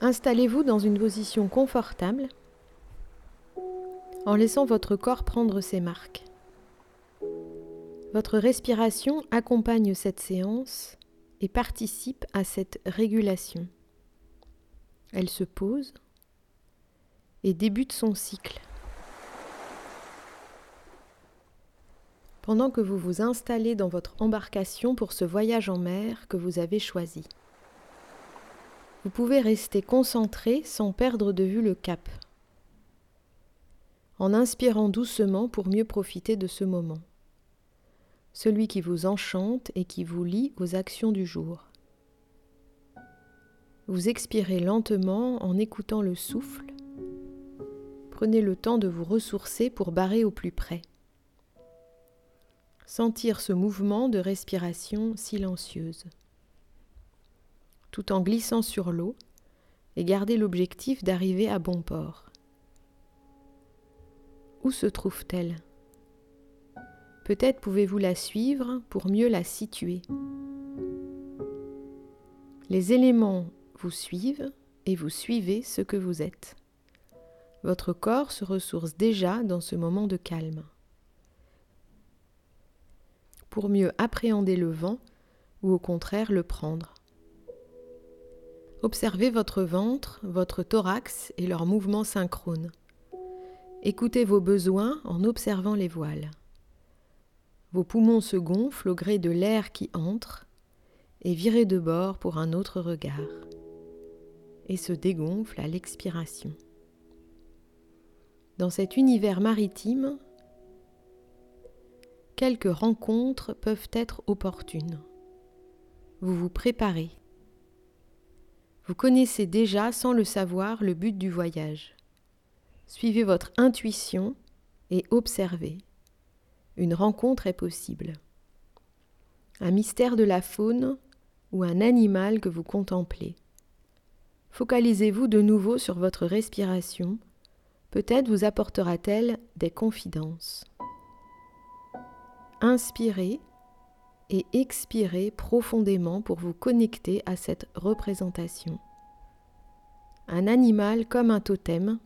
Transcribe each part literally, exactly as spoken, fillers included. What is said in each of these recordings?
Installez-vous dans une position confortable en laissant votre corps prendre ses marques. Votre respiration accompagne cette séance et participe à cette régulation. Elle se pose et débute son cycle. Pendant que vous vous installez dans votre embarcation pour ce voyage en mer que vous avez choisi. Vous pouvez rester concentré sans perdre de vue le cap, en inspirant doucement pour mieux profiter de ce moment, celui qui vous enchante et qui vous lie aux actions du jour. Vous expirez lentement en écoutant le souffle. Prenez le temps de vous ressourcer pour barrer au plus près. Sentir ce mouvement de respiration silencieuse, tout en glissant sur l'eau et garder l'objectif d'arriver à bon port. Où se trouve-t-elle ? Peut-être pouvez-vous la suivre pour mieux la situer. Les éléments vous suivent et vous suivez ce que vous êtes. Votre corps se ressource déjà dans ce moment de calme. Pour mieux appréhender le vent ou au contraire le prendre. Observez votre ventre, votre thorax et leurs mouvements synchrones. Écoutez vos besoins en observant les voiles. Vos poumons se gonflent au gré de l'air qui entre et virez de bord pour un autre regard et se dégonflent à l'expiration. Dans cet univers maritime, quelques rencontres peuvent être opportunes. Vous vous préparez. Vous connaissez déjà, sans le savoir, le but du voyage. Suivez votre intuition et observez. Une rencontre est possible. Un mystère de la faune ou un animal que vous contemplez. Focalisez-vous de nouveau sur votre respiration. Peut-être vous apportera-t-elle des confidences. Inspirez et expirez profondément pour vous connecter à cette représentation. Un animal comme un totem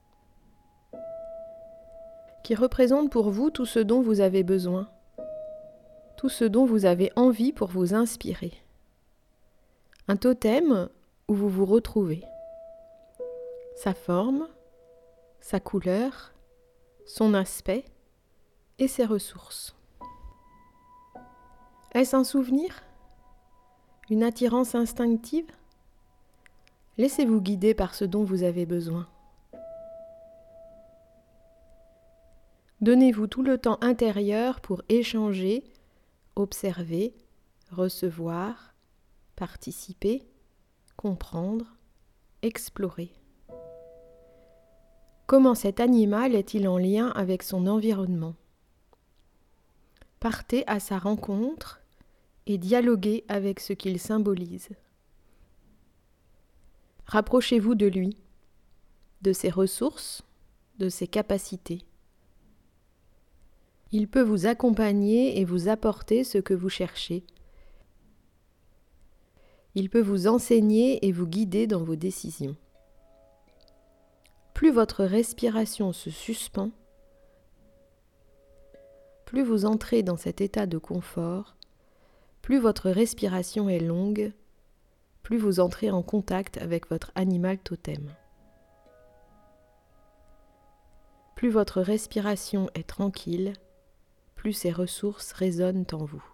qui représente pour vous tout ce dont vous avez besoin, tout ce dont vous avez envie pour vous inspirer. Un totem où vous vous retrouvez. Sa forme, sa couleur, son aspect et ses ressources. Est-ce un souvenir ? Une attirance instinctive ? Laissez-vous guider par ce dont vous avez besoin. Donnez-vous tout le temps intérieur pour échanger, observer, recevoir, participer, comprendre, explorer. Comment cet animal est-il en lien avec son environnement ? Partez à sa rencontre et dialoguez avec ce qu'il symbolise. Rapprochez-vous de lui, de ses ressources, de ses capacités. Il peut vous accompagner et vous apporter ce que vous cherchez. Il peut vous enseigner et vous guider dans vos décisions. Plus votre respiration se suspend, plus vous entrez dans cet état de confort, plus votre respiration est longue, plus vous entrez en contact avec votre animal totem. Plus votre respiration est tranquille, plus ses ressources résonnent en vous.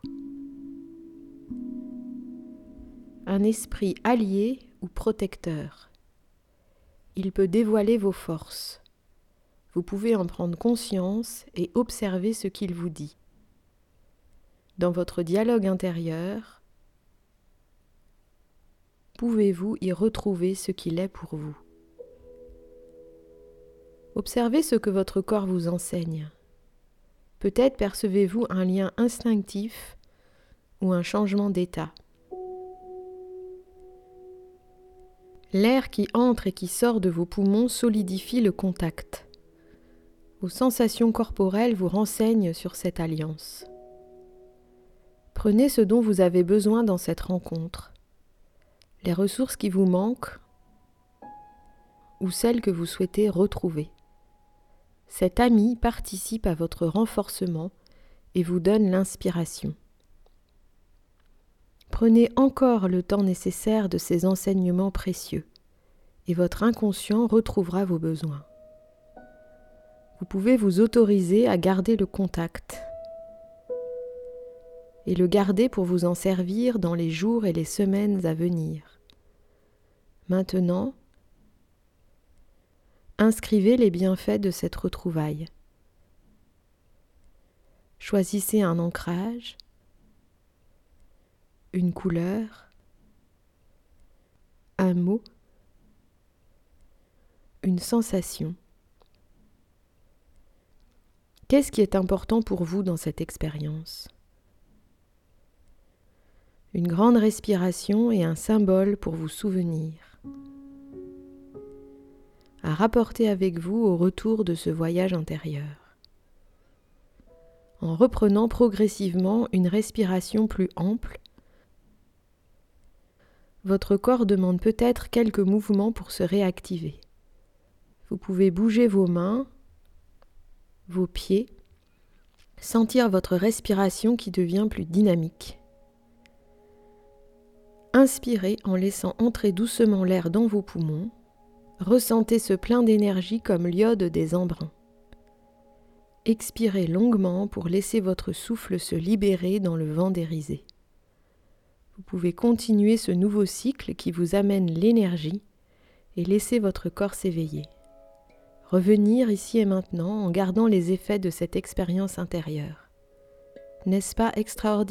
Un esprit allié ou protecteur. Il peut dévoiler vos forces. Vous pouvez en prendre conscience et observer ce qu'il vous dit. Dans votre dialogue intérieur, pouvez-vous y retrouver ce qu'il est pour vous. Observez ce que votre corps vous enseigne. Peut-être percevez-vous un lien instinctif ou un changement d'état. L'air qui entre et qui sort de vos poumons solidifie le contact. Vos sensations corporelles vous renseignent sur cette alliance. Prenez ce dont vous avez besoin dans cette rencontre. Les ressources qui vous manquent ou celle que vous souhaitez retrouver. Cet ami participe à votre renforcement et vous donne l'inspiration. Prenez encore le temps nécessaire de ces enseignements précieux et votre inconscient retrouvera vos besoins. Vous pouvez vous autoriser à garder le contact et le garder pour vous en servir dans les jours et les semaines à venir. Maintenant, inscrivez les bienfaits de cette retrouvaille. Choisissez un ancrage, une couleur, un mot, une sensation. Qu'est-ce qui est important pour vous dans cette expérience ? Une grande respiration et un symbole pour vous souvenir. À rapporter avec vous au retour de ce voyage intérieur. En reprenant progressivement une respiration plus ample, votre corps demande peut-être quelques mouvements pour se réactiver. Vous pouvez bouger vos mains, vos pieds, sentir votre respiration qui devient plus dynamique. Inspirez en laissant entrer doucement l'air dans vos poumons. Ressentez ce plein d'énergie comme l'iode des embruns. Expirez longuement pour laisser votre souffle se libérer dans le vent des risées. Vous pouvez continuer ce nouveau cycle qui vous amène l'énergie et laisser votre corps s'éveiller. Revenir ici et maintenant en gardant les effets de cette expérience intérieure. N'est-ce pas extraordinaire ?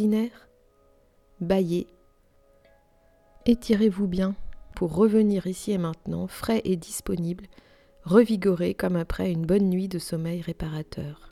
Bâillez. Étirez-vous bien pour revenir ici et maintenant, frais et disponible, revigoré comme après une bonne nuit de sommeil réparateur.